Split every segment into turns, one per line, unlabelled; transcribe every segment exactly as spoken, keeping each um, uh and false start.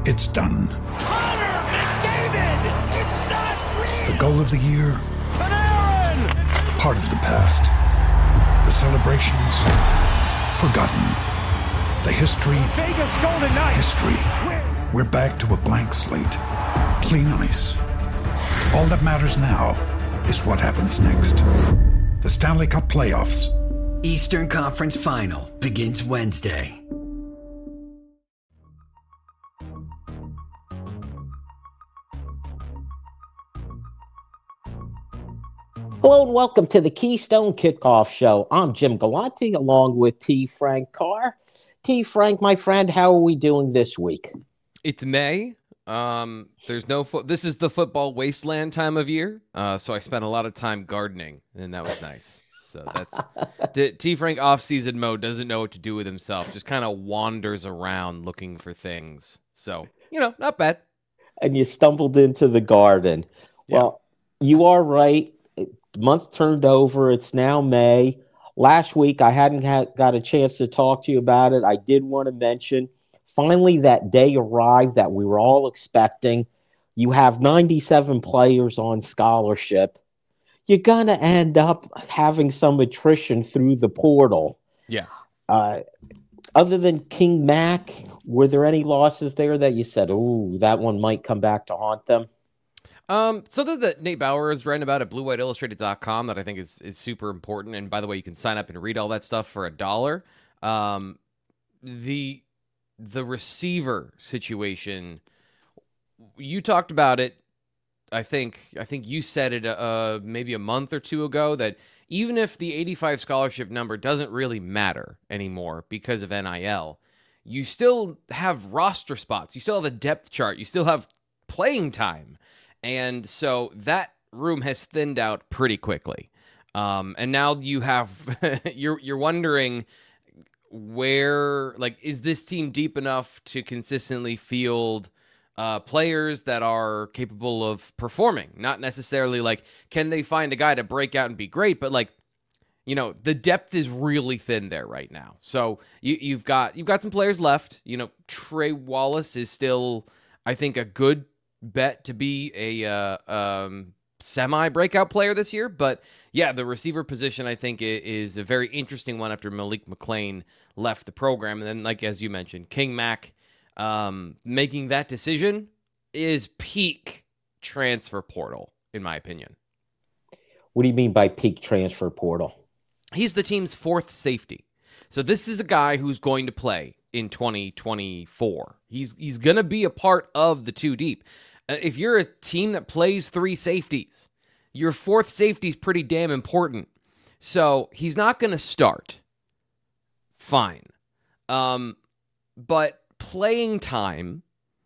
It's done.
Connor McDavid! It's not real!
The goal of the year?
Panarin!
Part of the past. The celebrations? Forgotten. The history?
Vegas Golden Knights!
History. We're back to a blank slate. Clean ice. All that matters now is what happens next. The Stanley Cup Playoffs.
Eastern Conference Final begins Wednesday.
Hello and welcome to the Keystone Kickoff Show. I'm Jim Galante along with T. Frank Carr. T. Frank, my friend, how are we doing this week?
It's May. Um, there's no fo- this is the football wasteland time of year. Uh, so I spent a lot of time gardening, and that was nice. So that's T. T. Frank off-season mode doesn't know what to do with himself. Just kind of wanders around looking for things. So, you know, not bad.
And you stumbled into the garden.
Yeah.
Well, you are right. The month turned over. It's now May. Last week, I hadn't had, got a chance to talk to you about it. I did want to mention, finally, that day arrived that we were all expecting. You have ninety-seven players on scholarship. You're going to end up having some attrition through the portal.
Yeah.
Uh, other than King Mac, were there any losses there that you said, ooh, that one might come back to haunt them?
Um, something that Nate Bauer is writing about at blue white illustrated dot com that I think is, is super important. And by the way, you can sign up and read all that stuff for a dollar. Um, the, the receiver situation, you talked about it. I think, I think you said it, uh, maybe a month or two ago that even if the eighty-five scholarship number doesn't really matter anymore because of N I L, you still have roster spots. You still have a depth chart. You still have playing time. And so that room has thinned out pretty quickly. Um, and now you have, you're you're wondering where, like, is this team deep enough to consistently field uh, players that are capable of performing? Not necessarily like, can they find a guy to break out and be great? But like, you know, the depth is really thin there right now. So you, you've got you've got some players left. You know, Trey Wallace is still, I think, a good bet to be a uh, um, semi-breakout player this year. But yeah, the receiver position, I think, is a very interesting one after Malik McClain left the program. And then, like, as you mentioned, King Mac um, making that decision is peak transfer portal, in my opinion.
What do you mean by peak transfer portal?
He's the team's fourth safety. So this is a guy who's going to play in twenty twenty-four. He's he's going to be a part of the two deep. Uh, if you're a team that plays three safeties, your fourth safety is pretty damn important. So he's not going to start. Fine. Um, but playing time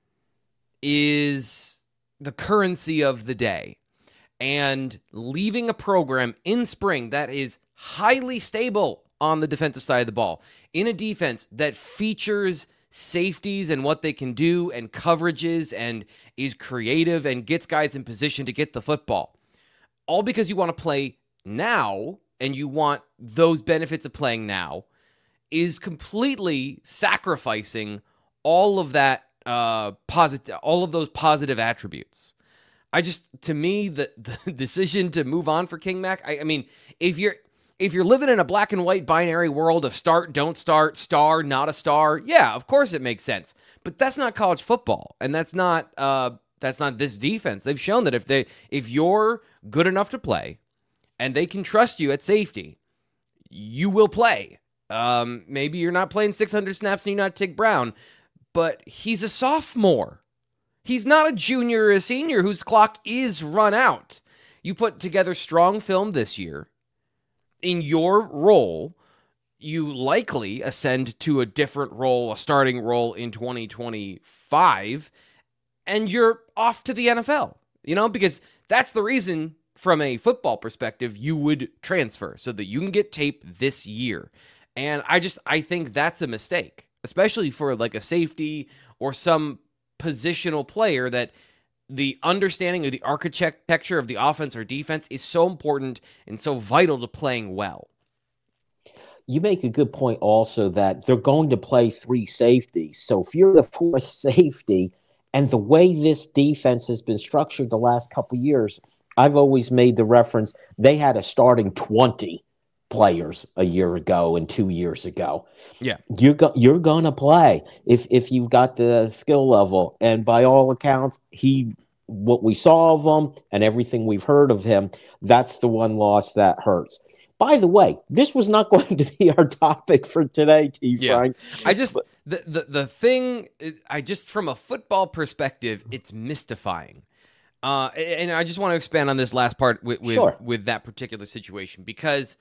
is the currency of the day. And leaving a program in spring that is highly stable on the defensive side of the ball, in a defense that features safeties and what they can do and coverages and is creative and gets guys in position to get the football, all because you want to play now and you want those benefits of playing now, is completely sacrificing all of that uh, positive, all of those positive attributes. I just, to me, the, the decision to move on for King Mac, I, I mean, if you're if you're living in a black and white binary world of start, don't start, star, not a star, yeah, of course it makes sense. But that's not college football, and that's not uh, that's not this defense. They've shown that if they if you're good enough to play, and they can trust you at safety, you will play. Um, maybe you're not playing six hundred snaps and you're not Tig Brown, but he's a sophomore. He's not a junior or a senior whose clock is run out. You put together strong film this year. In your role, you likely ascend to a different role, a starting role in twenty twenty-five, and you're off to the N F L, you know, because that's the reason from a football perspective you would transfer so that you can get tape this year. And I just, I think that's a mistake, especially for like a safety or some positional player that the understanding of the architecture of the offense or defense is so important and so vital to playing well.
You make a good point also that they're going to play three safeties. So if you're the fourth safety And the way this defense has been structured the last couple of years, I've always made the reference, they had a starting twenty players a year ago and two years ago.
Yeah.
You're, go- you're going to play if, if you've got the skill level. And by all accounts, he what we saw of him and everything we've heard of him, that's the one loss that hurts. By the way, this was not going to be our topic for today, T.
Yeah.
Frank.
I just the, the the thing I just from a football perspective, it's mystifying. Uh, and I just want to expand on this last part with with,
Sure.
with that particular situation because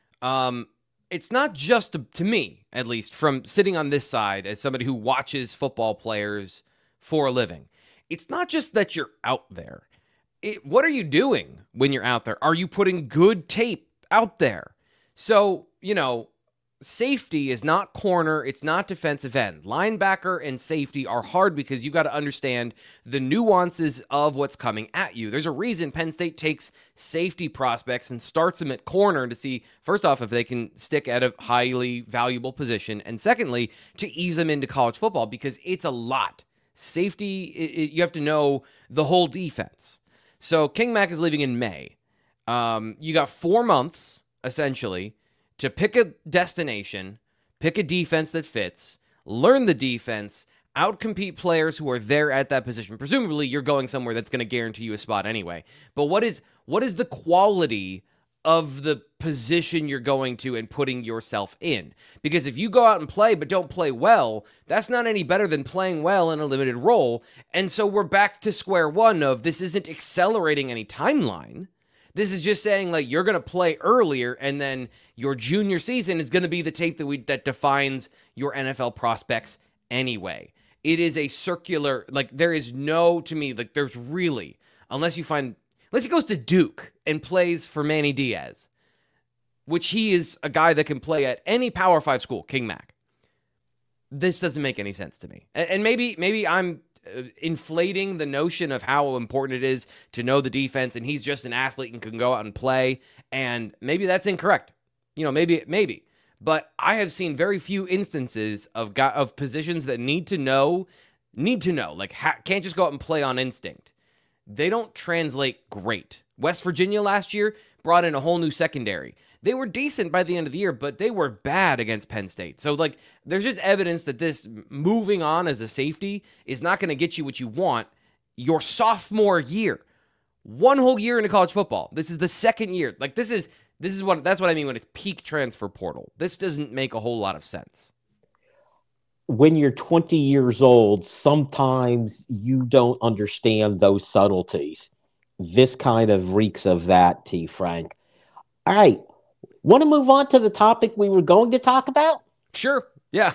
um, it's not just to, to me, at least, from sitting on this side as somebody who watches football players for a living. It's not just that you're out there. It, what are you doing when you're out there? Are you putting good tape out there? So, you know, safety is not corner. It's not defensive end. Linebacker and safety are hard because you've got to understand the nuances of what's coming at you. There's a reason Penn State takes safety prospects and starts them at corner to see, first off, if they can stick at a highly valuable position. And secondly, to ease them into college football because it's a lot. Safety, it, it, you have to know the whole defense. So King Mack is leaving in May. Um, you got four months, essentially, to pick a destination, pick a defense that fits, learn the defense, outcompete players who are there at that position. Presumably, you're going somewhere that's going to guarantee you a spot anyway. But what is what is the quality of the position you're going to and putting yourself in? Because if you go out and play but don't play well, that's not any better than playing well in a limited role. And so we're back to square one of this isn't accelerating any timeline. This is just saying, like, you're going to play earlier, and then your junior season is going to be the tape that we that defines your N F L prospects anyway. It is a circular, like, there is no, to me, like, there's really, unless you find, unless he goes to Duke and plays for Manny Diaz, which he is a guy that can play at any Power Five school, King Mack. This doesn't make any sense to me. And, and maybe, maybe I'm inflating the notion of how important it is to know the defense, and he's just an athlete and can go out and play, and maybe that's incorrect. You know, maybe, maybe. But I have seen very few instances of got, of positions that need to know, need to know, like ha- can't just go out and play on instinct. They don't translate great. West Virginia last year brought in a whole new secondary. They were decent by the end of the year, but they were bad against Penn State. So, like, there's just evidence that this moving on as a safety is not going to get you what you want your sophomore year. One whole year into college football. This is the second year. Like, this is this is what that's what I mean when it's peak transfer portal. This doesn't make a whole lot of sense.
When you're twenty years old, sometimes you don't understand those subtleties. This kind of reeks of that, T. Frank. All right. Want to move on to the topic we were going to talk about?
Sure. Yeah.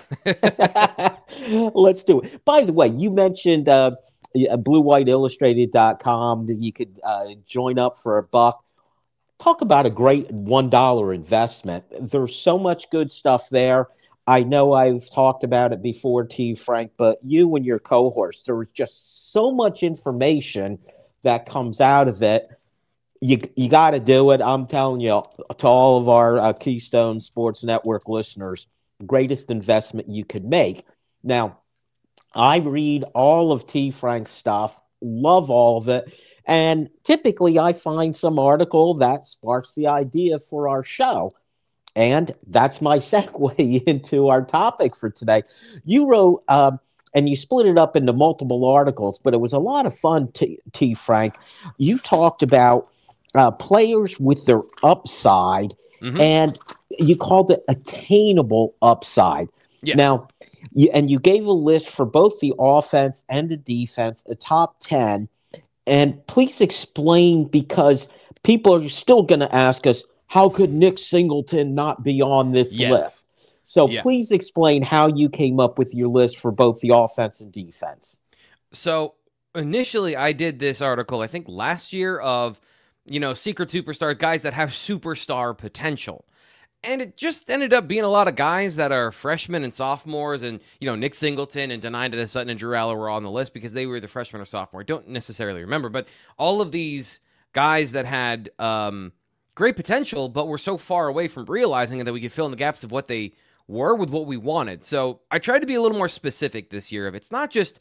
Let's do it. By the way, you mentioned uh, blue white illustrated dot com that you could uh, join up for a buck. Talk about a great one dollar investment. There's so much good stuff there. I know I've talked about it before, T. Frank, but you and your cohorts, there was just so much information that comes out of it. You you got to do it. I'm telling you, to all of our uh, Keystone Sports Network listeners, greatest investment you could make. Now, I read all of T. Frank's stuff, love all of it, and typically I find some article that sparks the idea for our show. And that's my segue into our topic for today. You wrote, um, and you split it up into multiple articles, but it was a lot of fun, T. T. Frank. You talked about Uh, players with their upside, mm-hmm. and you called it attainable upside.
Yeah.
Now, you, and you gave a list for both the offense and the defense, a top ten. And please explain, because people are still going to ask us, how could Nick Singleton not be on this
yes.
list? So
yeah.
please explain how you came up with your list for both the offense and defense.
So initially, I did this article, I think last year, of you know, secret superstars, guys that have superstar potential. And it just ended up being a lot of guys that are freshmen and sophomores, and, you know, Nick Singleton and Denida Sutton and Drew Allar were on the list because they were the freshman or sophomore. I don't necessarily remember, but all of these guys that had um, great potential, but were so far away from realizing it that we could fill in the gaps of what they were with what we wanted. So I tried to be a little more specific this year. If it's not just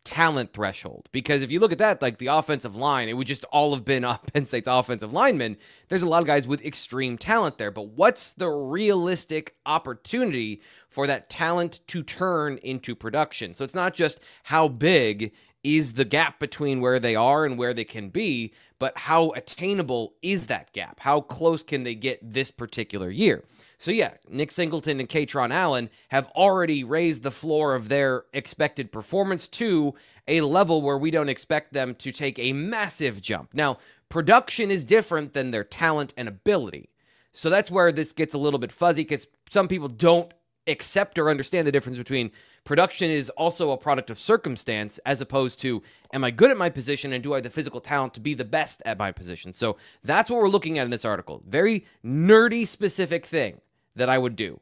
talent threshold. Because if you look at that, like the offensive line, it would just all have been Penn State's offensive linemen. There's a lot of guys with extreme talent there. But what's the realistic opportunity for that talent to turn into production? So it's not just how big is the gap between where they are and where they can be, but how attainable is that gap? How close can they get this particular year? So yeah, Nick Singleton and Kaytron Allen have already raised the floor of their expected performance to a level where we don't expect them to take a massive jump. Now, production is different than their talent and ability. So that's where this gets a little bit fuzzy, because some people don't accept or understand the difference between production is also a product of circumstance, as opposed to, am I good at my position and do I have the physical talent to be the best at my position? So that's what we're looking at in this article. Very nerdy specific thing that I would do.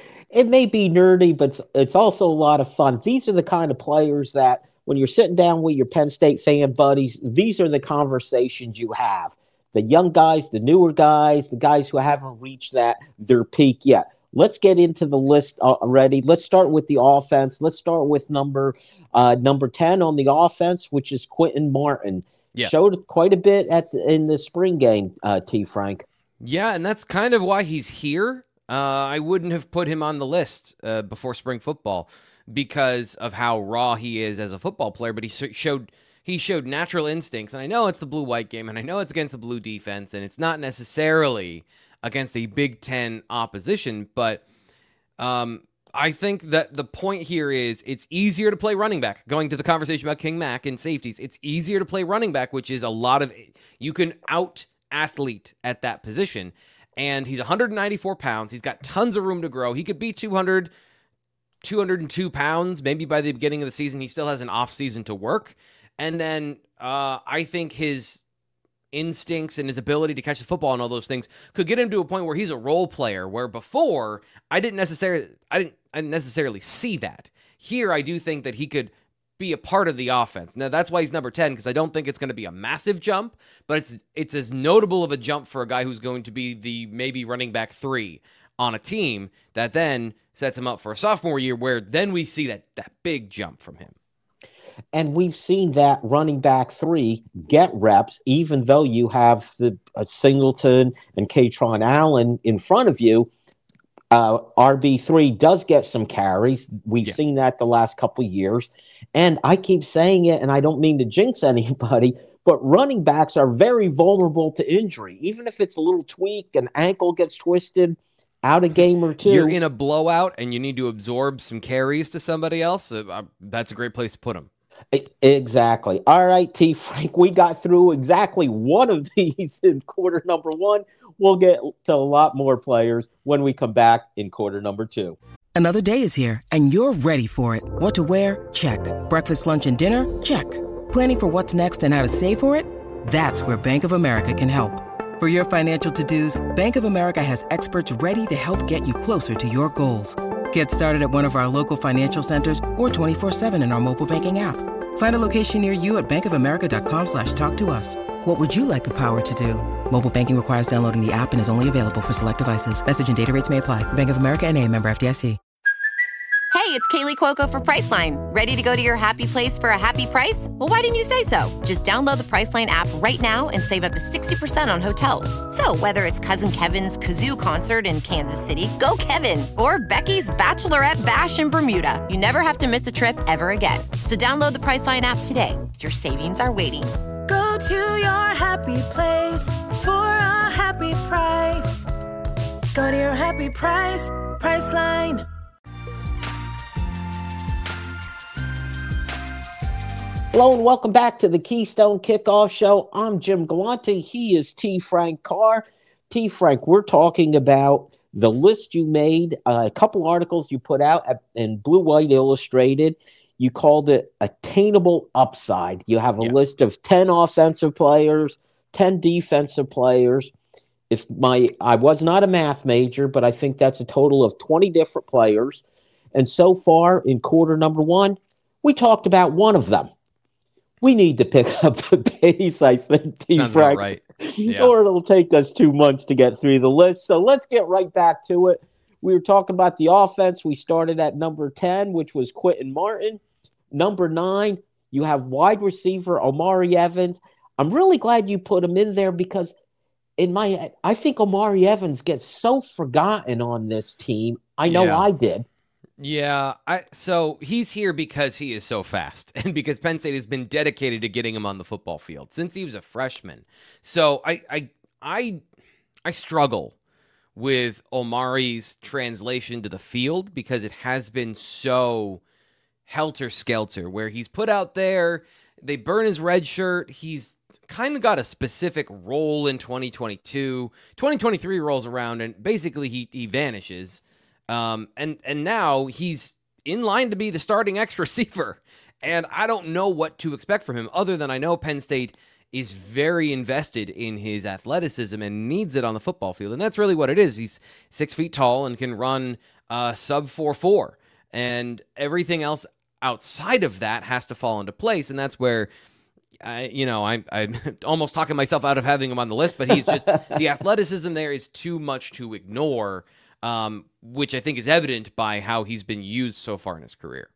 It may be nerdy, but it's also a lot of fun. These are the kind of players that when you're sitting down with your Penn State fan buddies, these are the conversations you have. The young guys, the newer guys, the guys who haven't reached that their peak yet. Let's get into the list already. Let's start with the offense. Let's start with number uh, number ten on the offense, which is Quinton Martin.
Yeah.
Showed quite a bit at the, in the spring game, uh, T. Frank.
Yeah, and that's kind of why he's here. Uh, I wouldn't have put him on the list uh, before spring football because of how raw he is as a football player, but he showed he showed natural instincts. And I know it's the blue-white game, and I know it's against the blue defense, and it's not necessarily against a Big Ten opposition, but um, I think that the point here is it's easier to play running back. Going to the conversation about King Mack and safeties, it's easier to play running back, which is a lot of – you can out-athlete at that position. And he's one hundred ninety-four pounds. He's got tons of room to grow. He could be two hundred, two hundred two pounds. Maybe by the beginning of the season, he still has an off season to work. And then uh, I think his instincts and his ability to catch the football and all those things could get him to a point where he's a role player, where before I didn't necessarily, I didn't, I didn't necessarily see that. Here, I do think that he could be a part of the offense. Now, that's why he's number ten, because I don't think it's going to be a massive jump, but it's it's as notable of a jump for a guy who's going to be the maybe running back three on a team that then sets him up for a sophomore year, where then we see that that big jump from him.
And we've seen that running back three get reps, even though you have the uh, Singleton and Kaytron Allen in front of you. Uh, R B three does get some carries. We've yeah. seen that the last couple of years. And I keep saying it, and I don't mean to jinx anybody, but running backs are very vulnerable to injury. Even if it's a little tweak, an ankle gets twisted, out a game or two.
You're in a blowout and you need to absorb some carries to somebody else. Uh, that's a great place to put them.
Exactly. All right, T. Frank, we got through exactly one of these in quarter number one. We'll get to a lot more players when we come back in quarter number two.
Another day is here, and you're ready for it. What to wear? Check. Breakfast, lunch, and dinner? Check. Planning for what's next and how to save for it? That's where Bank of America can help. For your financial to-dos, Bank of America has experts ready to help get you closer to your goals. Get started at one of our local financial centers or twenty-four seven in our mobile banking app. Find a location near you at bankofamerica.com slash talk to us. What would you like the power to do? Mobile banking requires downloading the app and is only available for select devices. Message and data rates may apply. Bank of America N A, member F D I C.
Hey, it's Kaylee Cuoco for Priceline. Ready to go to your happy place for a happy price? Well, why didn't you say so? Just download the Priceline app right now and save up to sixty percent on hotels. So whether it's Cousin Kevin's Kazoo Concert in Kansas City, go Kevin, or Becky's Bachelorette Bash in Bermuda, you never have to miss a trip ever again. So download the Priceline app today. Your savings are waiting.
Go to your happy place for a happy price. Go to your happy price, Priceline.
Hello and welcome back to the Keystone Kickoff Show. I'm Jim Galante. He is T. Frank Carr. T. Frank, we're talking about the list you made, uh, a couple articles you put out at, in Blue White Illustrated. You called it Attainable Upside. You have a yeah. list of ten offensive players, ten defensive players. If my I was not a math major, but I think that's a total of twenty different players. And so far in quarter number one, we talked about one of them. We need to pick up the pace, I think, T.
Sounds
Frank,
about right. Yeah.
or it'll take us two months to get through the list. So let's get right back to it. We were talking about the offense. We started at number ten, which was Quinton Martin. Number nine, You have wide receiver Omari Evans. I'm really glad you put him in there because in my, I think Omari Evans gets so forgotten on this team. I know
Yeah.
I did.
Yeah, I so he's here because he is so fast and because Penn State has been dedicated to getting him on the football field since he was a freshman. So I I I I struggle with Omari's translation to the field because it has been so helter-skelter where he's put out there, they burn his red shirt, he's kind of got a specific role in twenty twenty-two. twenty twenty-three rolls around and basically he he vanishes. Um, and, and now he's in line to be the starting X receiver. And I don't know what to expect from him other than I know Penn State is very invested in his athleticism and needs it on the football field. And that's really what it is. He's six feet tall and can run uh, sub four four. And everything else outside of that has to fall into place. And that's where I, you know, I, I'm almost talking myself out of having him on the list, but he's just, the athleticism there is too much to ignore. Um, which I think is evident by how he's been used so far in his career.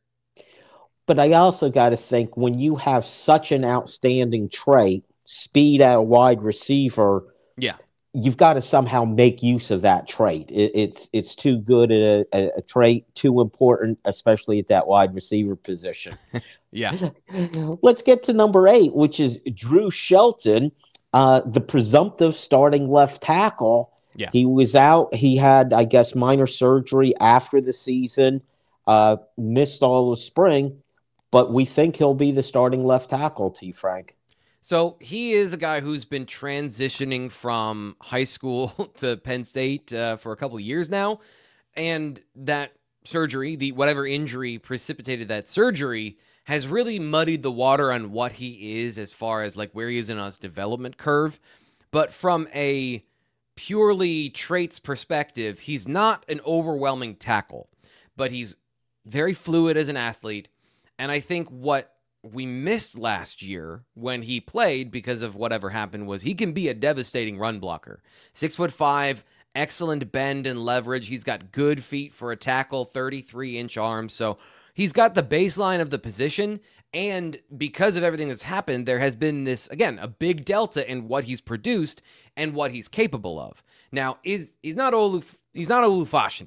But I also got to think when you have such an outstanding trait, speed at a wide receiver,
yeah,
you've got to somehow make use of that trait. It, it's it's too good a, a, a trait, too important, especially at that wide receiver position.
Yeah.
Let's get to number eight, which is Drew Shelton, uh, the presumptive starting left tackle.
Yeah.
He was out. He had, I guess, minor surgery after the season, uh, missed all of spring, but we think he'll be the starting left tackle, T. Frank.
So he is a guy who's been transitioning from high school to Penn State uh, for a couple of years now. And that surgery, the whatever injury precipitated that surgery, has really muddied the water on what he is as far as like where he is in his development curve. But from a purely traits perspective, he's not an overwhelming tackle, but he's very fluid as an athlete. And I think what we missed last year when he played because of whatever happened was he can be a devastating run blocker. Six foot five, excellent bend and leverage. He's got good feet for a tackle, thirty-three inch arms. So he's got the baseline of the position. And because of everything that's happened, there has been this, again, a big delta in what he's produced and what he's capable of. Now, is he's not Olu, he's not Olu Fashanu,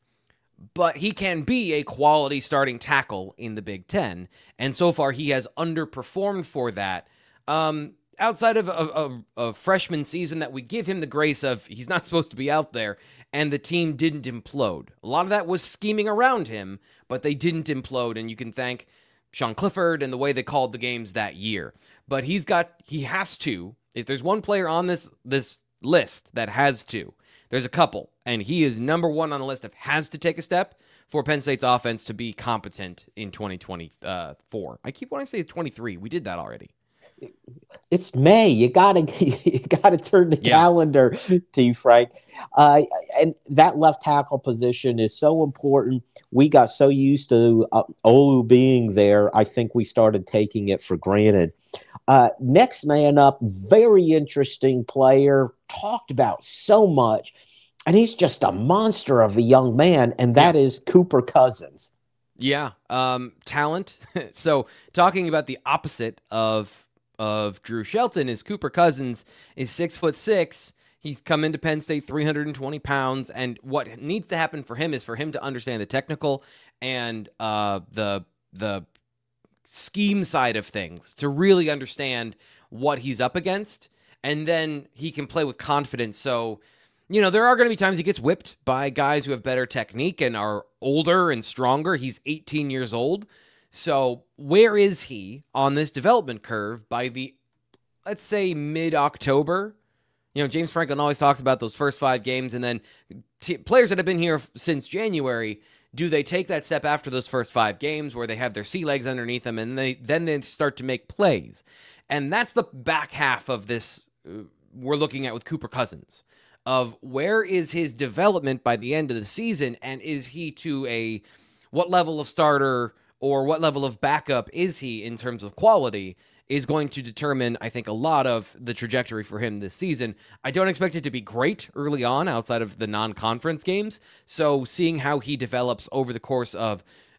but he can be a quality starting tackle in the Big Ten. And so far, he has underperformed for that. Um, outside of a, a, a freshman season that we give him the grace of he's not supposed to be out there, and the team didn't implode. A lot of that was scheming around him, but they didn't implode, and you can thank Sean Clifford and the way they called the games that year. But he's got, he has to, if there's one player on this this list that has to, there's a couple, and he is number one on the list of has to take a step for Penn State's offense to be competent in twenty twenty-four. I keep wanting to say twenty-three. We did that already.
It's May. You gotta you gotta turn the
Yeah.
calendar, T. Frank. Uh, and that left tackle position is so important. We got so used to uh, Olu being there. I think we started taking it for granted. Uh, next man up, very interesting player, talked about so much, and he's just a monster of a young man, and that
Yeah.
is Cooper Cousins.
Yeah, um, talent. So talking about the opposite of of Drew Shelton is Cooper Cousins is six foot six. He's come into Penn State three hundred twenty pounds, and what needs to happen for him is for him to understand the technical and uh, the the scheme side of things, to really understand what he's up against, and then he can play with confidence. So, you know, there are going to be times he gets whipped by guys who have better technique and are older and stronger. He's eighteen years old. So where is he on this development curve by the, let's say, mid-October? You know, James Franklin always talks about those first five games, and then t- players that have been here f- since January, do they take that step after those first five games where they have their sea legs underneath them, and they then they start to make plays? And that's the back half of this uh, we're looking at with Cooper Cousins, of where is his development by the end of the season, and is he to a, what level of starter or what level of backup is he in terms of quality, is going to determine, I think, a lot of the trajectory for him this season. I don't expect it to be great early on outside of the non-conference games. So seeing how he develops over the course of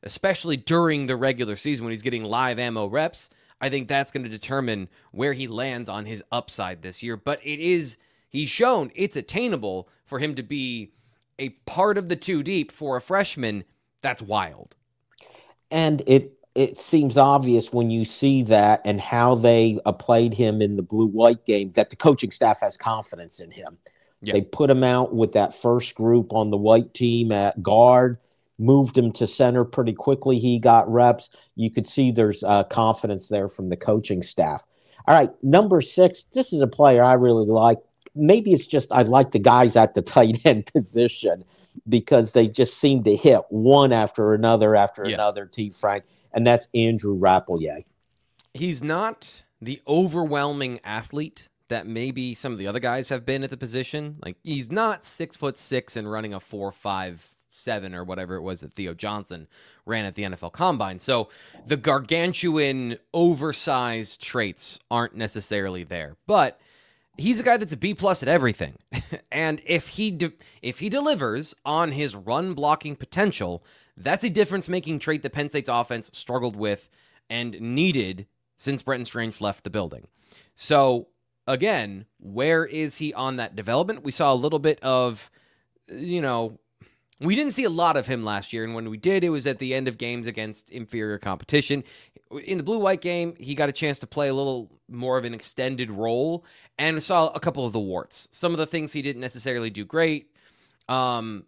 especially during the regular season when he's getting live ammo reps, I think that's going to determine where he lands on his upside this year. But it is, he's shown it's attainable for him to be a part of the two deep for a freshman. That's wild.
And it it seems obvious when you see that and how they uh, played him in the blue-white game that the coaching staff has confidence in him. Yeah. They put him out with that first group on the white team at guard, moved him to center pretty quickly. He got reps. You could see there's uh, confidence there from the coaching staff. All right, number six, this is a player I really like. Maybe it's just I like the guys at the tight end position because they just seem to hit one after another after yeah. another, T. Frank, and that's Andrew Rappleyea.
He's not the overwhelming athlete that maybe some of the other guys have been at the position. Like, he's not six foot six and running a four five seven or whatever it was that Theo Johnson ran at the N F L Combine. So the gargantuan, oversized traits aren't necessarily there, but he's a guy that's a B plus at everything. And if he de- if he delivers on his run blocking potential, that's a difference-making trait that Penn State's offense struggled with and needed since Brenton Strange left the building. So again, where is he on that development? We saw a little bit of, you know, we didn't see a lot of him last year, and when we did, it was at the end of games against inferior competition. In the blue-white game, he got a chance to play a little more of an extended role, and saw a couple of the warts. Some of the things he didn't necessarily do great. Um,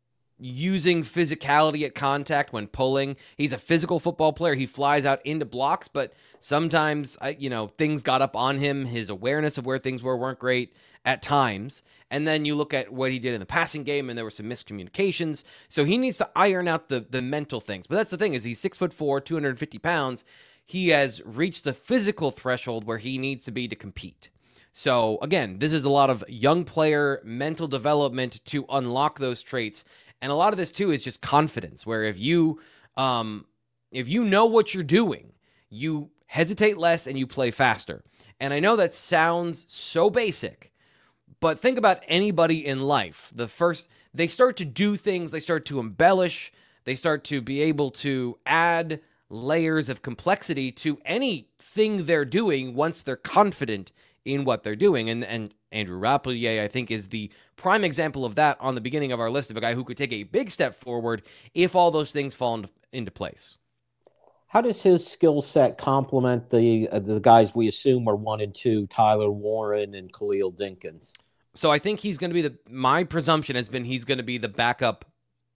using physicality at contact when pulling. He's a physical football player. He flies out into blocks, but sometimes, you know, things got up on him. His awareness of where things were weren't great at times. And then you look at what he did in the passing game, and there were some miscommunications. So he needs to iron out the the mental things. But that's the thing, is he's six foot four, two hundred fifty pounds. He has reached the physical threshold where he needs to be to compete. So again, this is a lot of young player mental development to unlock those traits. And a lot of this too is just confidence, where if you um, if you know what you're doing, you hesitate less and you play faster. And I know that sounds so basic, but think about anybody in life. The first, they start to do things, they start to embellish, they start to be able to add layers of complexity to anything they're doing once they're confident in what they're doing. And and Andrew Rappleyea, I think, is the prime example of that on the beginning of our list, of a guy who could take a big step forward if all those things fall into, into place.
How does his skill set complement the uh, the guys we assume are one and two, Tyler Warren and Khalil Dinkins?
So I think he's going to be the, my presumption has been he's going to be the backup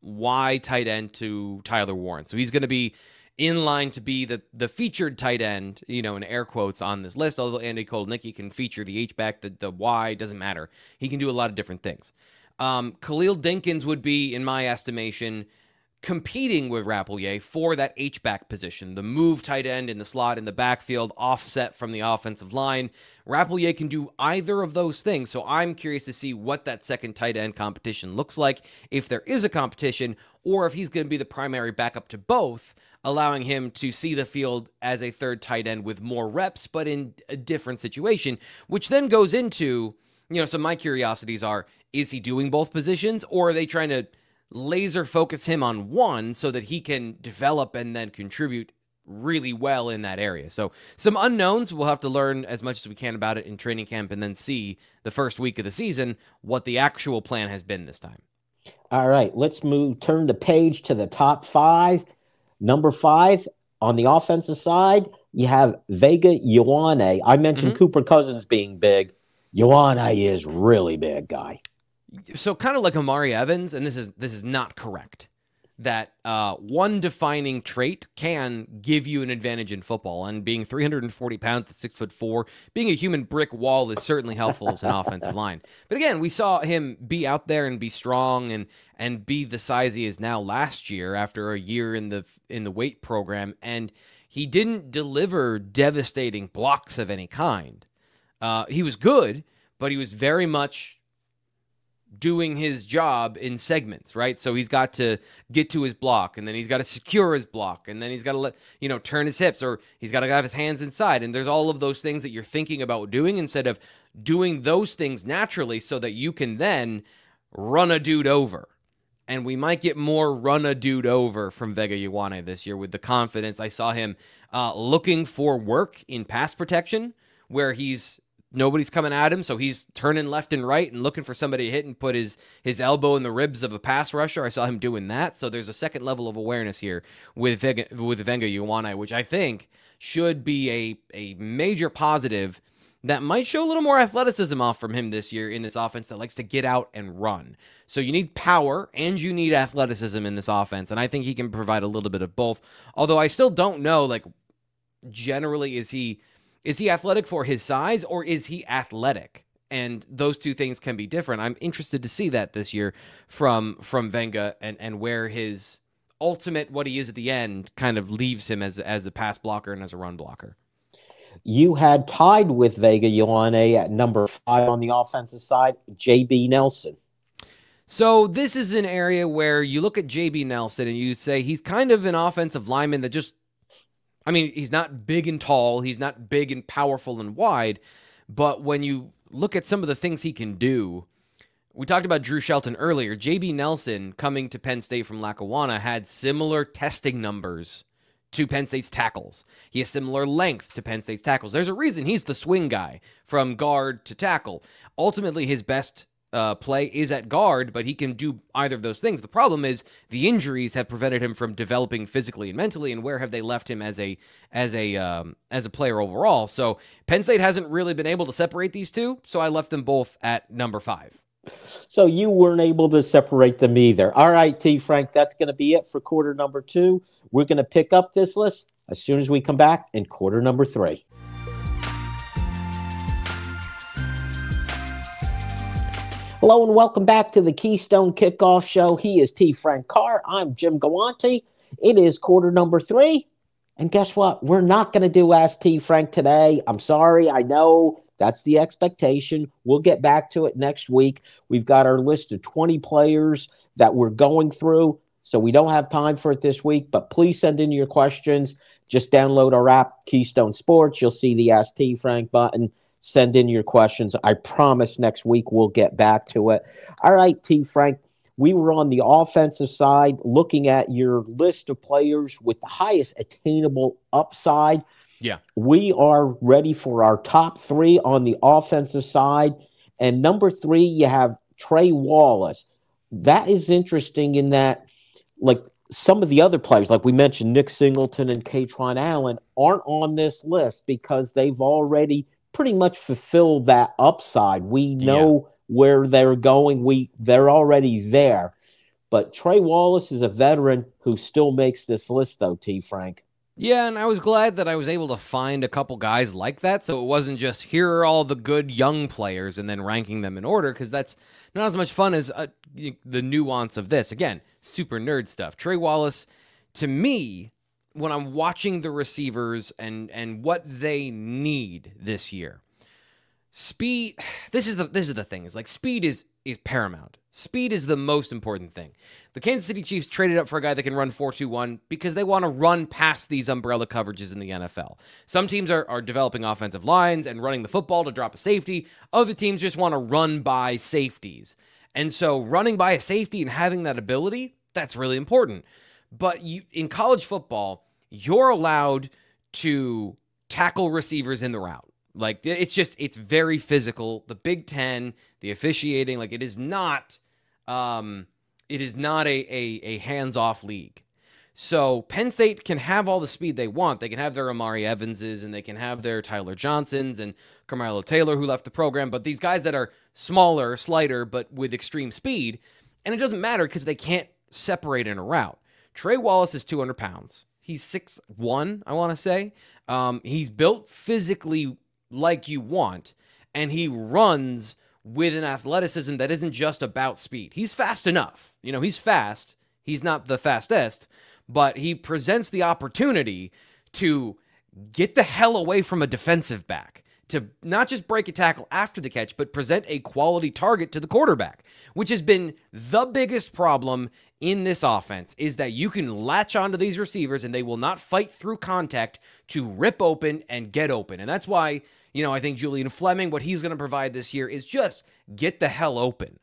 Y tight end to Tyler Warren. So he's going to be in line to be the the featured tight end, you know, in air quotes on this list, although Andy Kotelnicki can feature the H-back, the, the Y, doesn't matter. He can do a lot of different things. Um, Khalil Dinkins would be, in my estimation, competing with Rappleyea for that H-back position, the move tight end in the slot in the backfield, offset from the offensive line. Rappleyea can do either of those things, so I'm curious to see what that second tight end competition looks like, if there is a competition, or if he's going to be the primary backup to both, allowing him to see the field as a third tight end with more reps, but in a different situation, which then goes into, you know, so my curiosities are, is he doing both positions, or are they trying to laser focus him on one so that he can develop and then contribute really well in that area? So some unknowns. We'll have to learn as much as we can about it in training camp, and then see the first week of the season what the actual plan has been this time.
All right, let's move, turn the page to the top five. Number five, on the offensive side, you have Vega Ioane. I mentioned mm-hmm. Cooper Cousins being big. Ioane is really big, guy.
So kind of like Amari Evans, and this is this is not correct, that uh, one defining trait can give you an advantage in football. And being three hundred forty pounds at six foot four, being a human brick wall is certainly helpful as an offensive line. But again, we saw him be out there and be strong and and be the size he is now last year after a year in the in the weight program, and he didn't deliver devastating blocks of any kind. Uh, he was good, but he was very much doing his job in segments, right? So he's got to get to his block, and then he's got to secure his block, and then he's got to let, you know, turn his hips, or he's got to have his hands inside. And there's all of those things that you're thinking about doing instead of doing those things naturally so that you can then run a dude over. and we might get more run a dude over from Vega Ioane this year with the confidence. I saw him uh, looking for work in pass protection, where he's nobody's coming at him, so he's turning left and right and looking for somebody to hit and put his his elbow in the ribs of a pass rusher. I saw him doing that. So there's a second level of awareness here with Vega, with Vega Ioane, which I think should be a a major positive that might show a little more athleticism off from him this year in this offense that likes to get out and run. So you need power and you need athleticism in this offense, and I think he can provide a little bit of both. Although I still don't know, like, generally, is he is he athletic for his size, or is he athletic? And those two things can be different. I'm interested to see that this year from from Venga, and, and where his ultimate, what he is at the end, kind of leaves him as, as a pass blocker and as a run blocker.
You had tied with Vega Ioane at number five on the offensive side, J B Nelson.
So this is an area where you look at J B Nelson and you say he's kind of an offensive lineman that just, I mean, he's not big and tall, he's not big and powerful and wide, but when you look at some of the things he can do, we talked about Drew Shelton earlier. J B Nelson, coming to Penn State from Lackawanna, had similar testing numbers to Penn State's tackles. He has similar length to Penn State's tackles. There's a reason he's the swing guy from guard to tackle. Ultimately, his best uh, play is at guard, but he can do either of those things. The problem is the injuries have prevented him from developing physically and mentally, and where have they left him as a as a um, as a player overall? So Penn State hasn't really been able to separate these two, so I left them both at number five.
So you weren't able to separate them either. All right, T. Frank, that's going to be it for quarter number two. We're going to pick up this list as soon as we come back in quarter number three. Hello and welcome back to the Keystone Kickoff Show. He is T. Frank Carr. I'm Jim Galante. It is quarter number three. And guess what? We're not going to do Ask T. Frank today. I'm sorry. I know. That's the expectation. We'll get back to it next week. We've got our list of twenty players that we're going through, so we don't have time for it this week, but please send in your questions. Just download our app, Keystone Sports. You'll see the Ask T. Frank button. Send in your questions. I promise next week we'll get back to it. All right, T. Frank, we were on the offensive side looking at your list of players with the highest attainable upside.
Yeah.
We are ready for our top three on the offensive side. And number three, you have Trey Wallace. That is interesting in that, like, some of the other players, like we mentioned, Nick Singleton and Kaytron Allen, aren't on this list because they've already pretty much fulfilled that upside. We know yeah. where they're going. We They're already there. But Trey Wallace is a veteran who still makes this list, though, T. Frank.
Yeah, and I was glad that I was able to find a couple guys like that, so it wasn't just here are all the good young players and then ranking them in order, because that's not as much fun as uh, the nuance of this. Again, super nerd stuff. Trey Wallace, to me, when I'm watching the receivers and and what they need this year, speed. This is the this is the thing. Is like speed is is paramount. Speed is the most important thing. The Kansas City Chiefs traded up for a guy that can run four two one because they want to run past these umbrella coverages in the N F L. Some teams are, are developing offensive lines and running the football to drop a safety. Other teams just want to run by safeties. And so running by a safety and having that ability, that's really important. But you, in college football, you're allowed to tackle receivers in the route. Like, it's just, it's very physical. The Big Ten, the officiating, like, it is not, um, it is not a, a, a hands-off league. So Penn State can have all the speed they want. They can have their Amari Evanses, and they can have their Tyler Johnsons and Carmelo Taylor, who left the program. But these guys that are smaller, slighter, but with extreme speed, and it doesn't matter because they can't separate in a route. Trey Wallace is two hundred pounds. He's six one, I want to say. Um, he's built physically like you want, and he runs with an athleticism that isn't just about speed. He's fast enough. You know, he's fast. He's not the fastest, but he presents the opportunity to get the hell away from a defensive back, to not just break a tackle after the catch, but present a quality target to the quarterback, which has been the biggest problem in this offense, is that you can latch onto these receivers and they will not fight through contact to rip open and get open. And that's why, you know, I think Julian Fleming, what he's going to provide this year is just get the hell open.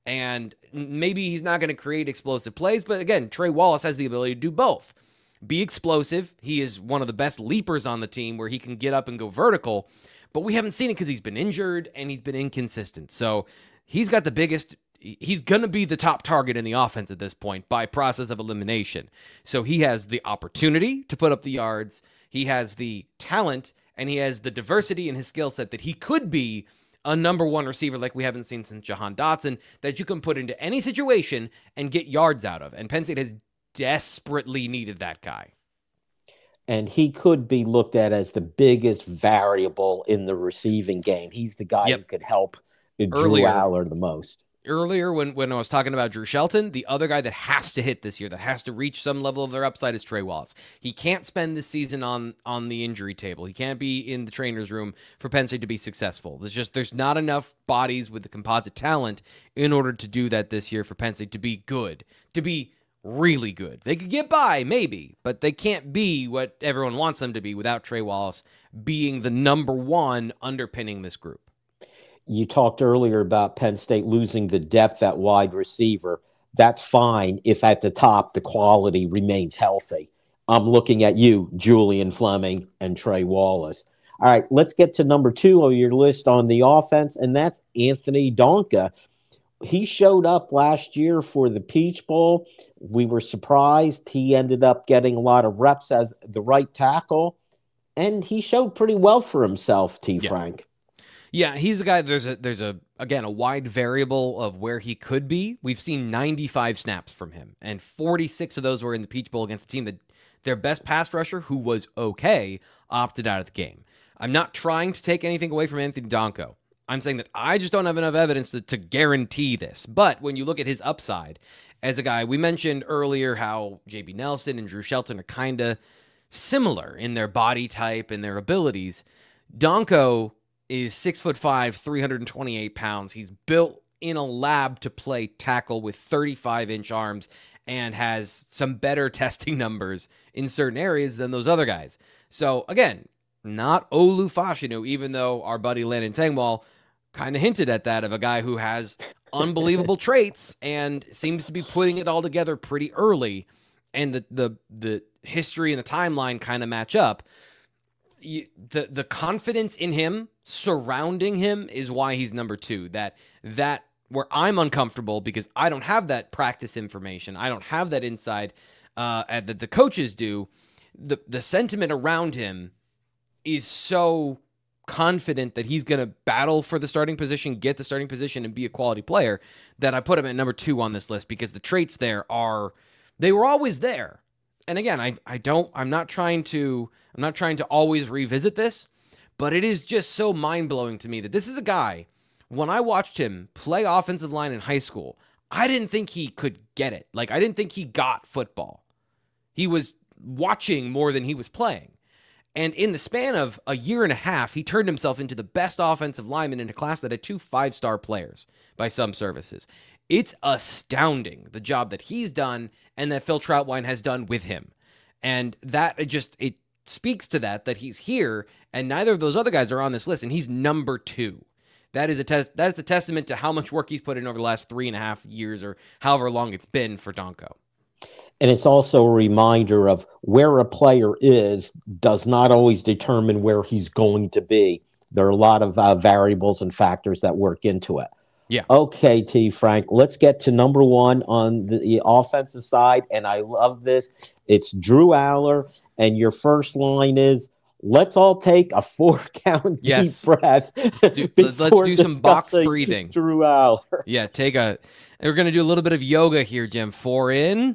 And maybe he's not going to create explosive plays, but again, Trey Wallace has the ability to do both. Be explosive. He is one of the best leapers on the team where he can get up and go vertical, but we haven't seen it because he's been injured and he's been inconsistent. So he's got the biggest, he's going to be the top target in the offense at this point by process of elimination. So he has the opportunity to put up the yards. He has the talent and he has the diversity in his skill set that he could be a number one receiver like we haven't seen since Jahan Dotson that you can put into any situation and get yards out of. And Penn State has desperately needed that guy.
And he could be looked at as the biggest variable in the receiving game. He's the guy
yep.
who could help Drew
Earlier.
Aller the most.
Earlier, when, when I was talking about Drew Shelton, the other guy that has to hit this year, that has to reach some level of their upside is Trey Wallace. He can't spend this season on, on the injury table. He can't be in the trainer's room for Penn State to be successful. There's just there's not enough bodies with the composite talent in order to do that this year for Penn State to be good, to be really good. They could get by, maybe, but they can't be what everyone wants them to be without Trey Wallace being the number one underpinning this group.
You talked earlier about Penn State losing the depth at wide receiver. That's fine if at the top the quality remains healthy. I'm looking at you, Julian Fleming and Trey Wallace. All right, let's get to number two on your list on the offense, and that's Anthony Donka. He showed up last year for the Peach Bowl. We were surprised. He ended up getting a lot of reps as the right tackle, and he showed pretty well for himself, T.
Yeah.
Frank.
Yeah, he's a guy, there's a, there's a again, a wide variable of where he could be. We've seen ninety-five snaps from him, and forty-six of those were in the Peach Bowl against a team that their best pass rusher, who was okay, opted out of the game. I'm not trying to take anything away from Anthony Donko. I'm saying that I just don't have enough evidence to, to guarantee this. But when you look at his upside as a guy, we mentioned earlier how J B Nelson and Drew Shelton are kind of similar in their body type and their abilities. Donko is six foot five, three hundred twenty-eight pounds. He's built in a lab to play tackle with thirty-five inch arms and has some better testing numbers in certain areas than those other guys. So again, not Olu Fashanu, even though our buddy Landon Tengwall kind of hinted at that, of a guy who has unbelievable traits and seems to be putting it all together pretty early, and the the the history and the timeline kind of match up. You, the the confidence in him surrounding him is why he's number two. That that where I'm uncomfortable because I don't have that practice information. I don't have that inside uh, that the coaches do. The the sentiment around him is so confident that he's going to battle for the starting position, get the starting position, and be a quality player, that I put him at number two on this list, because the traits there are, they were always there. And again, I I don't, I'm not trying to, I'm not trying to always revisit this, but it is just so mind-blowing to me that this is a guy, when I watched him play offensive line in high school, I didn't think he could get it. Like, I didn't think he got football. He was watching more than he was playing. And in the span of a year and a half, he turned himself into the best offensive lineman in a class that had two five-star players by some services. It's astounding, the job that he's done and that Phil Trautwein has done with him. And that, it just, it speaks to that, that he's here, and neither of those other guys are on this list, and he's number two. That is a test. That is a testament to how much work he's put in over the last three and a half years, or however long it's been for Donko.
And it's also a reminder of where a player is does not always determine where he's going to be. There are a lot of uh, variables and factors that work into it.
Yeah.
Okay, T. Frank, let's get to number one on the, the offensive side. And I love this. It's Drew Aller. And your first line is, let's all take a four-count
yes.
deep breath.
Do, let's do some box breathing.
Drew Aller.
Yeah, take a. We're going to do a little bit of yoga here, Jim. Four in,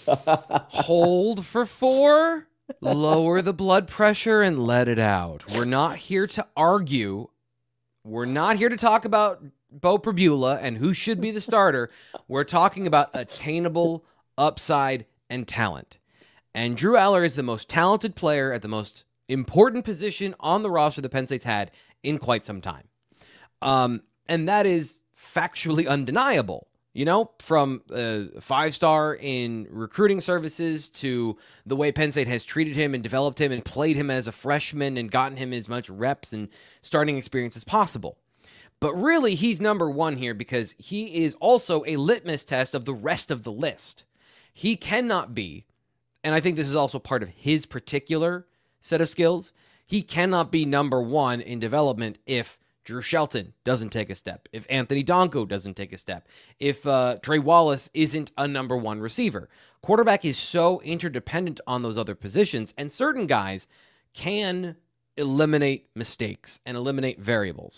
hold for four, lower the blood pressure, and let it out. We're not here to argue. We're not here to talk about Bo Pribula and who should be the starter. We're talking about attainable upside and talent. And Drew Aller is the most talented player at the most important position on the roster that Penn State's had in quite some time. Um, and that is factually undeniable. You know, from uh, five-star in recruiting services to the way Penn State has treated him and developed him and played him as a freshman and gotten him as much reps and starting experience as possible. But really, he's number one here because he is also a litmus test of the rest of the list. He cannot be, and I think this is also part of his particular set of skills, he cannot be number one in development if Drew Shelton doesn't take a step, if Anthony Donko doesn't take a step, if uh, Trey Wallace isn't a number one receiver. Quarterback is so interdependent on those other positions, and certain guys can eliminate mistakes and eliminate variables.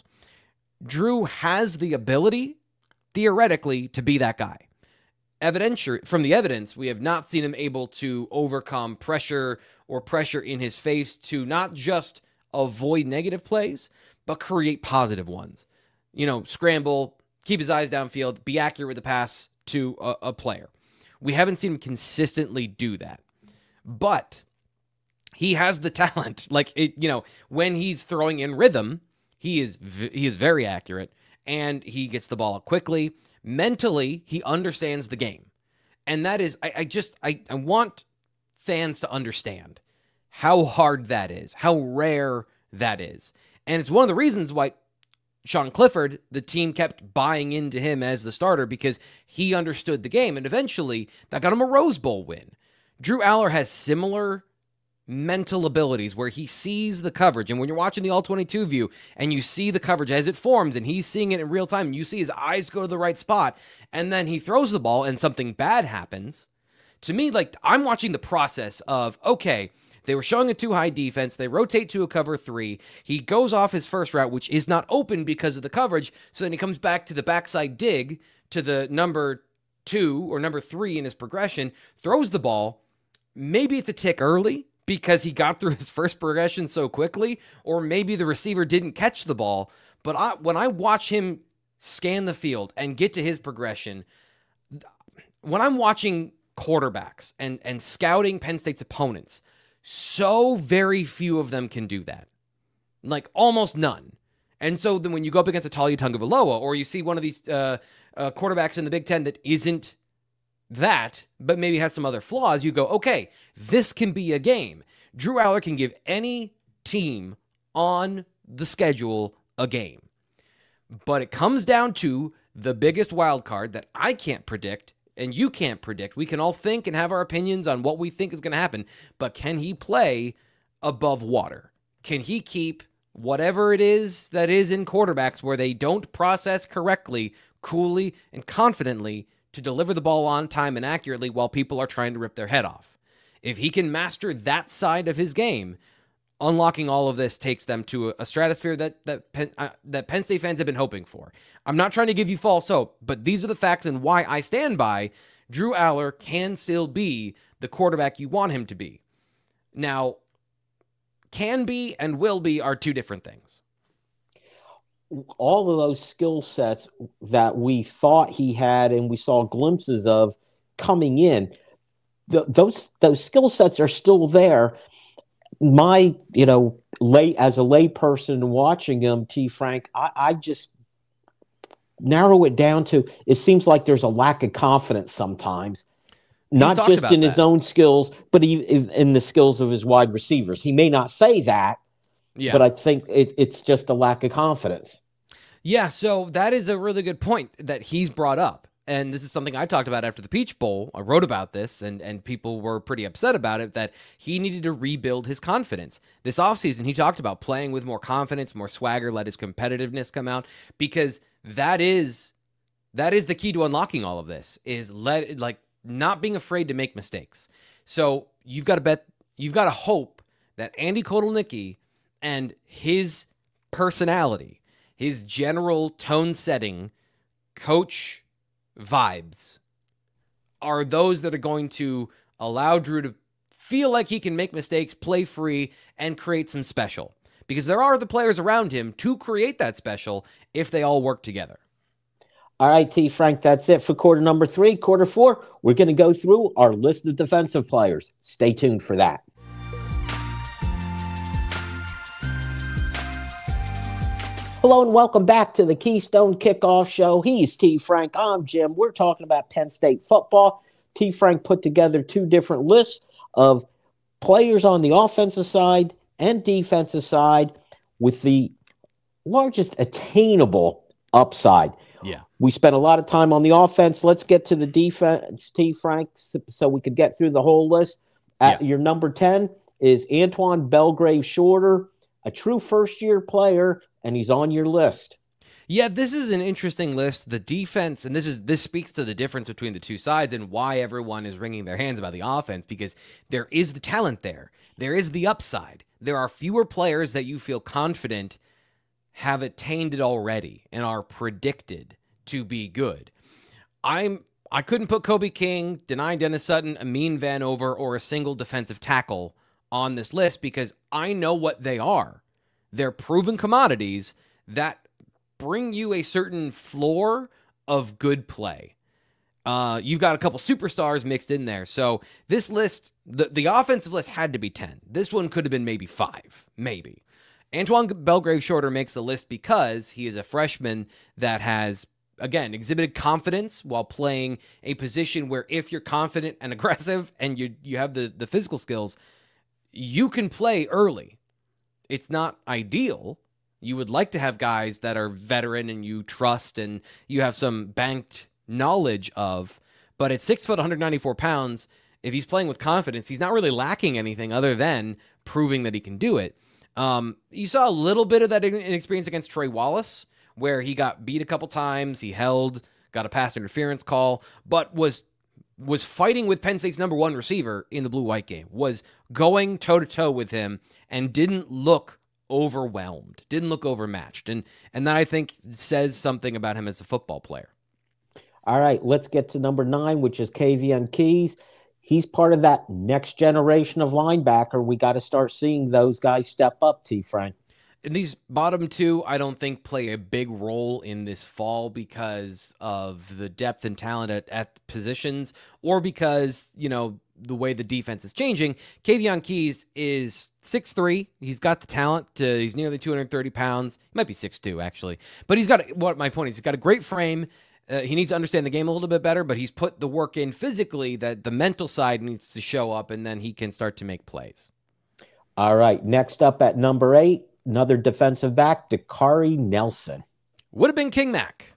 Drew has the ability, theoretically, to be that guy. Evidentiary, from the evidence, we have not seen him able to overcome pressure or pressure in his face to not just avoid negative plays, but create positive ones. You know, scramble, keep his eyes downfield, be accurate with the pass to a, a player. We haven't seen him consistently do that. But he has the talent. Like, it, you know, when he's throwing in rhythm, he is he is very accurate, and he gets the ball out quickly. Mentally, he understands the game. And that is, I, I just, I, I want fans to understand how hard that is, how rare that is. And it's one of the reasons why Sean Clifford, the team kept buying into him as the starter, because he understood the game. And eventually, that got him a Rose Bowl win. Drew Aller has similar mental abilities where he sees the coverage. And when you're watching the all twenty-two view and you see the coverage as it forms and he's seeing it in real time, and you see his eyes go to the right spot, and then he throws the ball and something bad happens. To me, like, I'm watching the process of, okay, they were showing a two-high defense. They rotate to a cover three. He goes off his first route, which is not open because of the coverage. So then he comes back to the backside dig to the number two or number three in his progression, throws the ball. Maybe it's a tick early because he got through his first progression so quickly, or maybe the receiver didn't catch the ball. But I, when I watch him scan the field and get to his progression, when I'm watching quarterbacks and, and scouting Penn State's opponents, so very few of them can do that. Like, almost none. And so then when you go up against a Talia Tagovailoa, or you see one of these uh, uh, quarterbacks in the Big Ten that isn't that, but maybe has some other flaws, you go, okay, this can be a game. Drew Aller can give any team on the schedule a game. But it comes down to the biggest wild card that I can't predict and you can't predict. We can all think and have our opinions on what we think is going to happen, but can he play above water? Can he keep whatever it is that is in quarterbacks where they don't process correctly, coolly, and confidently to deliver the ball on time and accurately while people are trying to rip their head off? If he can master that side of his game, unlocking all of this takes them to a stratosphere that that Penn, uh, that Penn State fans have been hoping for. I'm not trying to give you false hope, but these are the facts and why I stand by Drew Aller can still be the quarterback you want him to be. Now, can be and will be are two different things.
All of those skill sets that we thought he had and we saw glimpses of coming in, the, those those skill sets are still there. My, you know, lay as a lay person watching him, T. Frank, I, I just narrow it down to, it seems like there's a lack of confidence sometimes, not just in his own skills, but even in the skills of his wide receivers. He may not say that, yeah, but I think it, it's just a lack of confidence.
Yeah, so that is a really good point that he's brought up. And this is something I talked about after the Peach Bowl. I wrote about this, and, and people were pretty upset about it, that he needed to rebuild his confidence. This offseason, he talked about playing with more confidence, more swagger, let his competitiveness come out, because that is that is the key to unlocking all of this, is let like not being afraid to make mistakes. So you've got to bet, you've got to hope that Andy Kotelnicki and his personality, his general tone setting, coach vibes are those that are going to allow Drew to feel like he can make mistakes, play free, and create some special. Because there are the players around him to create that special if they all work together.
All right, T. Frank, that's it for quarter number three. Quarter four, we're going to go through our list of defensive players. Stay tuned for that. Hello and welcome back to the Keystone Kickoff Show. He's T. Frank. I'm Jim. We're talking about Penn State football. T. Frank put together two different lists of players on the offensive side and defensive side with the largest attainable upside.
Yeah.
We spent a lot of time on the offense. Let's get to the defense, T. Frank, so we could get through the whole list. At
Yeah.
your number ten is Antoine Belgrave Shorter, a true first-year player, and he's on your list.
Yeah, this is an interesting list. The defense, and this is this speaks to the difference between the two sides and why everyone is wringing their hands about the offense, because there is the talent there. There is the upside. There are fewer players that you feel confident have attained it already and are predicted to be good. I'm I couldn't put Kobe King, Denai Dennis Sutton, Amin Vanover, or a single defensive tackle on this list because I know what they are. They're proven commodities that bring you a certain floor of good play. Uh, you've got a couple superstars mixed in there. So this list, the, the offensive list had to be ten. This one could have been maybe five, maybe. Antoine Belgrave Shorter makes the list because he is a freshman that has, again, exhibited confidence while playing a position where if you're confident and aggressive and you you have the, the physical skills, you can play early. It's not ideal. You would like to have guys that are veteran and you trust and you have some banked knowledge of, but at six foot, one hundred ninety-four pounds, if he's playing with confidence, he's not really lacking anything other than proving that he can do it. Um, you saw a little bit of that inexperience against Trey Wallace, where he got beat a couple times, he held, got a pass interference call, but was was fighting with Penn State's number one receiver in the blue-white game, was going toe-to-toe with him, and didn't look overwhelmed, didn't look overmatched. And, and that, I think, says something about him as a football player.
All right, let's get to number nine, which is Kavion Keys. He's part of that next generation of linebacker. We got to start seeing those guys step up, T. Frank.
And these bottom two, I don't think play a big role in this fall because of the depth and talent at, at positions, or because, you know, the way the defense is changing. Kavion Keys is six three. He's got the talent. To, he's nearly two hundred thirty pounds. He might be six two, actually. But he's got, what my point is, he's got a great frame. Uh, he needs to understand the game a little bit better, but he's put the work in physically that the mental side needs to show up, and then he can start to make plays.
All right, next up at number eight, another defensive back, Dakari Nelson.
Would have been King Mac.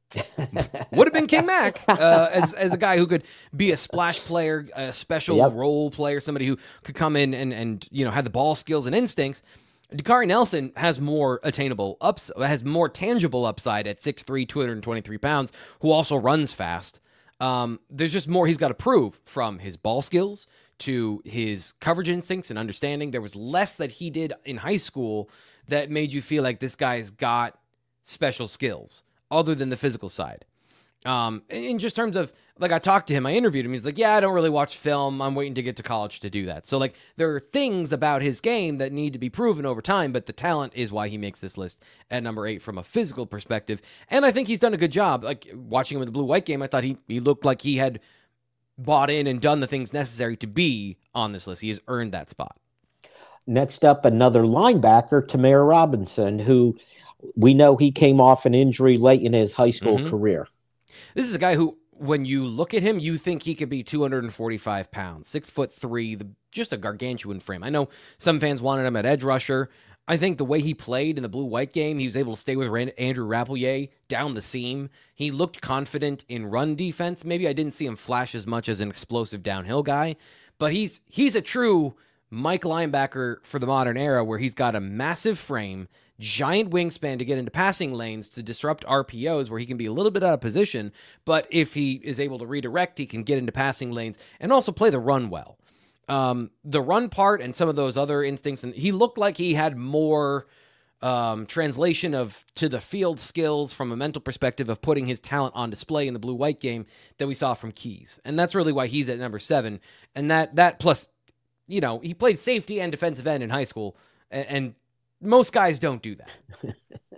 Would have been King Mac uh, as, as a guy who could be a splash player, a special yep. role player, somebody who could come in and, and you know, have the ball skills and instincts. Dakari Nelson has more attainable ups, has more tangible upside at six three, two hundred twenty-three pounds, who also runs fast. Um, there's just more he's got to prove, from his ball skills to his coverage instincts and understanding. There was less that he did in high school that made you feel like this guy's got special skills other than the physical side. Um, in just terms of, like, I talked to him, I interviewed him. He's like, yeah, I don't really watch film. I'm waiting to get to college to do that. So, like, there are things about his game that need to be proven over time, but the talent is why he makes this list at number eight from a physical perspective. And I think he's done a good job. Like, watching him in the blue-white game, I thought he, he looked like he had bought in and done the things necessary to be on this list. He has earned that spot.
Next up, another linebacker, Tamir Robinson, who we know he came off an injury late in his high school mm-hmm. career.
This is a guy who, when you look at him, you think he could be two hundred forty-five pounds, six foot three, the, just a gargantuan frame. I know some fans wanted him at edge rusher. I think the way he played in the blue-white game, he was able to stay with Rand- Andrew Rappleyea down the seam. He looked confident in run defense. Maybe I didn't see him flash as much as an explosive downhill guy, but he's he's a true Mike linebacker for the modern era, where he's got a massive frame, giant wingspan to get into passing lanes to disrupt R P Os, where he can be a little bit out of position, but if he is able to redirect, he can get into passing lanes and also play the run well. Um, the run part and some of those other instincts, and he looked like he had more um, translation of to the field skills from a mental perspective of putting his talent on display in the blue-white game that we saw from Keys. And that's really why he's at number seven. And that, that plus, you know, he played safety and defensive end in high school, and, and most guys don't do that.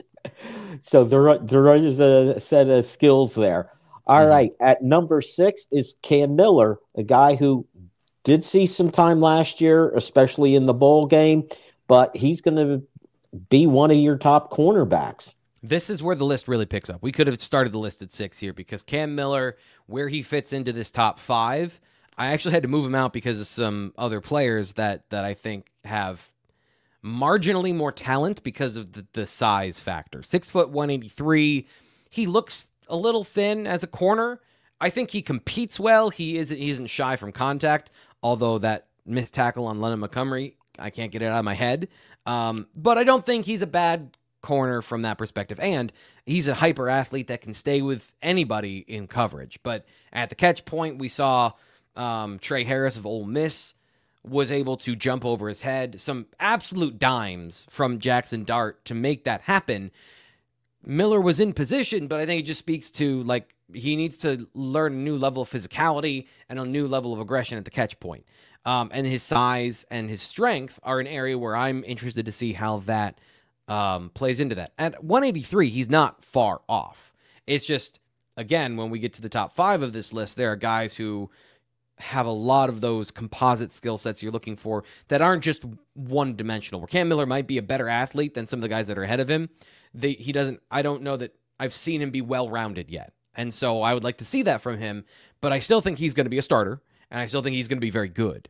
So there, there is a set of skills there. All mm-hmm. right. At number six is Cam Miller, a guy who did see some time last year, especially in the bowl game, but he's going to be one of your top cornerbacks.
This is where the list really picks up. We could have started the list at six here because Cam Miller, where he fits into this top five, I actually had to move him out because of some other players that that I think have marginally more talent because of the, the size factor. Six foot one eighty-three, he looks a little thin as a corner. I think he competes well. He isn't, he isn't shy from contact, although that missed tackle on Lennon Montgomery, I can't get it out of my head. Um, but I don't think he's a bad corner from that perspective. And he's a hyper athlete that can stay with anybody in coverage. But at the catch point, we saw um, Trey Harris of Ole Miss was able to jump over his head. Some absolute dimes from Jackson Dart to make that happen. Miller was in position, but I think it just speaks to, like, he needs to learn a new level of physicality and a new level of aggression at the catch point. Um, and his size and his strength are an area where I'm interested to see how that um, plays into that. At one eighty-three, he's not far off. It's just, again, when we get to the top five of this list, there are guys who have a lot of those composite skill sets you're looking for that aren't just one-dimensional. Where Cam Miller might be a better athlete than some of the guys that are ahead of him, they, he doesn't. I don't know that I've seen him be well-rounded yet. And so I would like to see that from him, but I still think he's going to be a starter, and I still think he's going to be very good.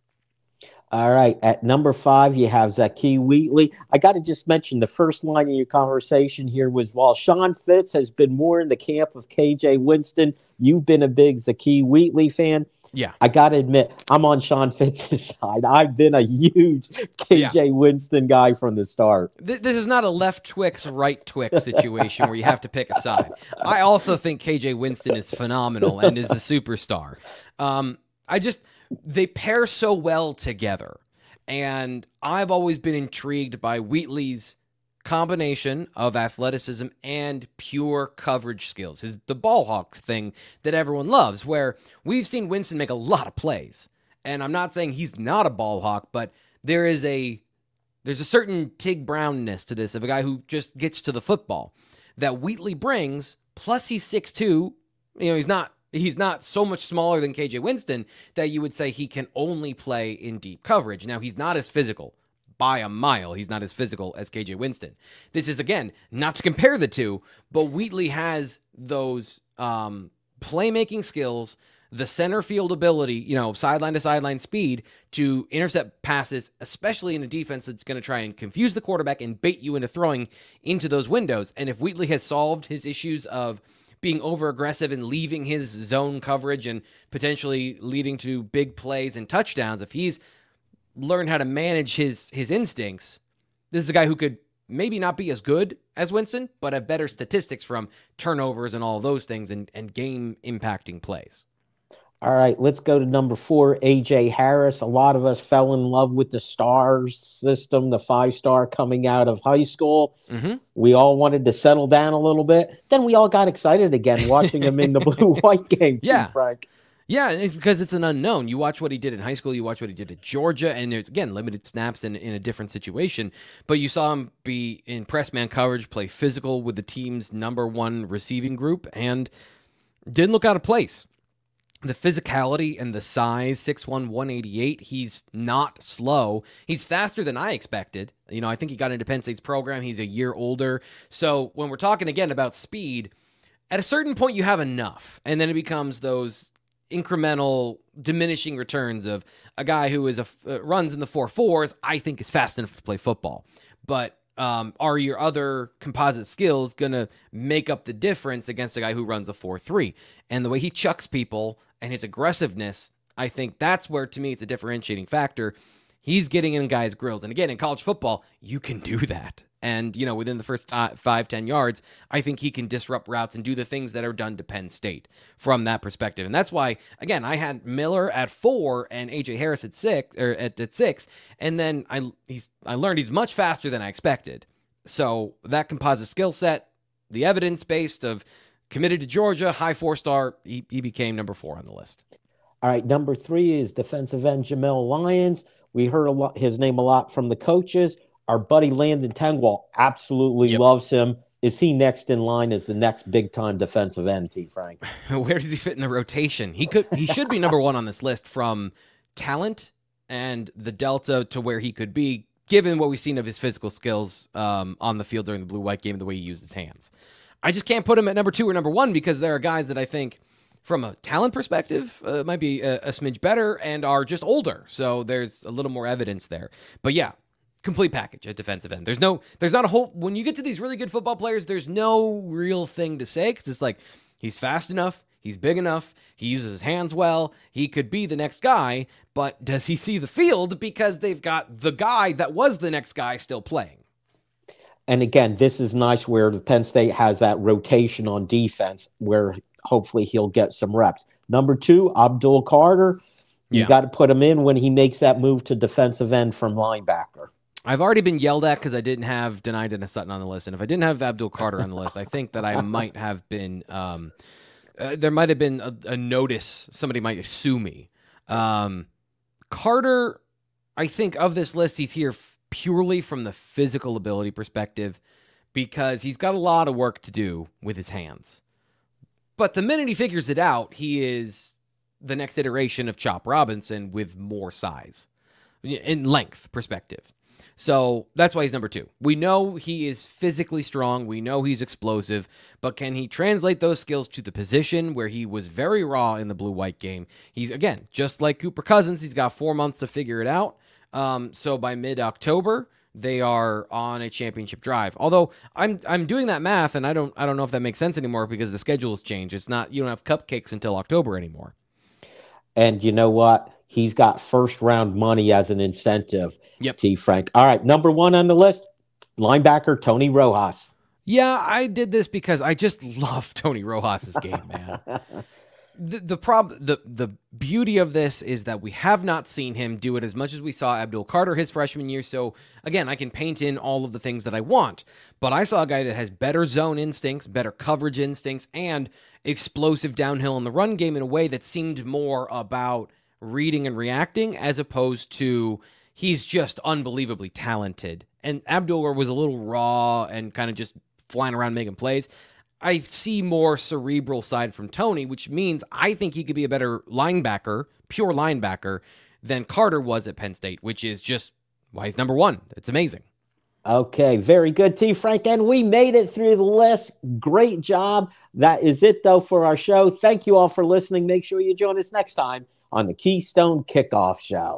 All right. At number five, you have Zakee Wheatley. I got to just mention the first line in your conversation here was, while Sean Fitz has been more in the camp of K J Winston, you've been a big Zakee Wheatley fan.
Yeah.
I got to admit, I'm on Sean Fitz's side. I've been a huge K J yeah. Winston guy from the start.
This is not a left Twix, right Twix situation where you have to pick a side. I also think K J Winston is phenomenal and is a superstar. Um, I just... They pair so well together, and I've always been intrigued by Wheatley's combination of athleticism and pure coverage skills. His the ball hawks thing that everyone loves, where we've seen Winston make a lot of plays, and I'm not saying he's not a ball hawk, but there is a there's a certain Tig Brownness to this of a guy who just gets to the football that Wheatley brings. Plus, he's six two. You know, he's not. He's not so much smaller than K J Winston that you would say he can only play in deep coverage. Now, he's not as physical by a mile. He's not as physical as K J Winston. This is, again, not to compare the two, but Wheatley has those um, playmaking skills, the center field ability, you know, sideline to sideline speed to intercept passes, especially in a defense that's going to try and confuse the quarterback and bait you into throwing into those windows. And if Wheatley has solved his issues of being over-aggressive and leaving his zone coverage and potentially leading to big plays and touchdowns, if he's learned how to manage his his instincts, this is a guy who could maybe not be as good as Winston, but have better statistics from turnovers and all those things and, and game-impacting plays.
All right, let's go to number four, A J Harris. A lot of us fell in love with the STARS system, the five-star coming out of high school. Mm-hmm. We all wanted to settle down a little bit. Then we all got excited again watching him in the blue-white game, too,
yeah.
Frank.
Yeah, it's because it's an unknown. You watch what he did in high school, you watch what he did at Georgia, and there's, again, limited snaps in, in a different situation. But you saw him be in press man coverage, play physical with the team's number one receiving group, and didn't look out of place. The physicality and the size, six one, one eighty-eight, he's not slow. He's faster than I expected. You know, I think he got into Penn State's program. He's a year older. So when we're talking again about speed, at a certain point you have enough. And then it becomes those incremental diminishing returns of a guy who is a uh, runs in the four fours, I think is fast enough to play football. But Um, are your other composite skills going to make up the difference against a guy who runs a four three? And the way he chucks people and his aggressiveness, I think that's where, to me, it's a differentiating factor. He's getting in guys' grills. And again, in college football, you can do that. And, you know, within the first uh, five, ten yards, I think he can disrupt routes and do the things that are done to Penn State from that perspective. And that's why, again, I had Miller at four and A J Harris at six, or at, at six. And then I he's I learned he's much faster than I expected. So that composite skill set, the evidence based of committed to Georgia, high four star, he, he became number four on the list.
All right, number three is defensive end Jamel Lyons. We heard a lot his name a lot from the coaches. Our buddy Landon Tengwall absolutely yep. loves him. Is he next in line as the next big-time defensive end, T. Frank?
Where does he fit in the rotation? He could. He should be number one on this list from talent and the delta to where he could be, given what we've seen of his physical skills um, on the field during the blue-white game and the way he used his hands. I just can't put him at number two or number one because there are guys that I think, from a talent perspective, uh, might be a, a smidge better and are just older. So there's a little more evidence there. But yeah, complete package at defensive end. There's no, there's not a whole, when you get to these really good football players, there's no real thing to say because it's like, he's fast enough, he's big enough, he uses his hands well, he could be the next guy, but does he see the field because they've got the guy that was the next guy still playing?
And again, this is nice where the Penn State has that rotation on defense where hopefully he'll get some reps. Number two, Abdul Carter. You yeah. got to put him in when he makes that move to defensive end from linebacker.
I've already been yelled at because I didn't have Denai Dennis Sutton on the list. And if I didn't have Abdul Carter on the list, I think that I might have been, um, uh, there might have been a, a notice. Somebody might sue me. Um, Carter, I think of this list, he's here f- purely from the physical ability perspective because he's got a lot of work to do with his hands. But the minute he figures it out, he is the next iteration of Chop Robinson with more size in length perspective. So that's why he's number two. We know he is physically strong. We know he's explosive, but can he translate those skills to the position where he was very raw in the blue-white game? He's, again, just like Cooper Cousins, he's got four months to figure it out. Um, so by mid-October, they are on a championship drive. Although I'm I'm doing that math, and I don't I don't know if that makes sense anymore because the schedule has changed. It's not, you don't have cupcakes until October anymore.
And you know what? He's got first round money as an incentive.
Yep.
T. Frank. All right, number one on the list, linebacker Tony Rojas.
Yeah, I did this because I just love Tony Rojas' game, man. The the prob the the beauty of this is that we have not seen him do it as much as we saw Abdul Carter his freshman year. So again, I can paint in all of the things that I want, but I saw a guy that has better zone instincts, better coverage instincts, and explosive downhill in the run game in a way that seemed more about reading and reacting as opposed to he's just unbelievably talented. And Abdul was a little raw and kind of just flying around making plays. I see more cerebral side from Tony, which means I think he could be a better linebacker, pure linebacker, than Carter was at Penn State, which is just why he's number one. It's amazing.
Okay, very good, T. Frank. And we made it through the list. Great job. That is it, though, for our show. Thank you all for listening. Make sure you join us next time on the Keystone Kickoff Show.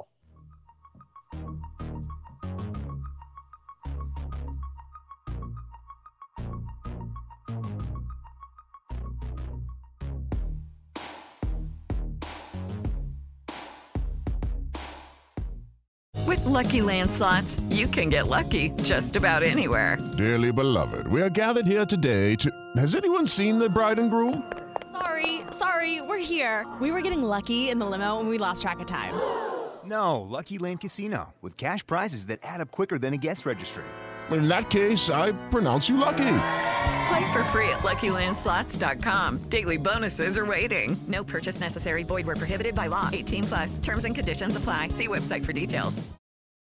With Lucky Land Slots, you can get lucky just about anywhere.
Dearly beloved, we are gathered here today to... Has anyone seen the bride and groom?
Sorry, sorry, we're here. We were getting lucky in the limo and we lost track of time.
No, Lucky Land Casino, with cash prizes that add up quicker than a guest registry.
In that case, I pronounce you lucky.
Play for free at Lucky Land Slots dot com. Daily bonuses are waiting. No purchase necessary. Void where prohibited by law. eighteen plus. Terms and conditions apply. See website for details.